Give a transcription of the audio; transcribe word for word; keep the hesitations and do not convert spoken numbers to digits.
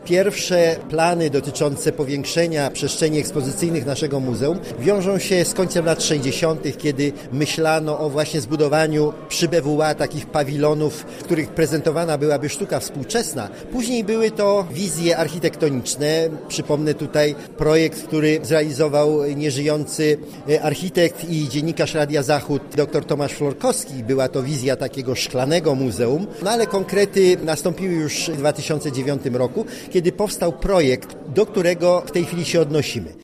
Pierwsze plany dotyczące powiększenia przestrzeni ekspozycyjnych naszego muzeum wiążą się z końcem lat sześćdziesiątych, kiedy myślano o właśnie zbudowaniu przy B W A takich pawilonów, w których prezentowana byłaby sztuka współczesna. Później były to wizje architektoniczne. Przypomnę tutaj projekt, który zrealizował nieżyjący architekt i dziennikarz Radia Zachód dr Tomasz Florkowski. Była to wizja takiego szklanego muzeum, no ale konkrety nastąpiły już w dwa tysiące dziewiątym roku, kiedy powstał projekt, do którego w tej chwili się odnosimy.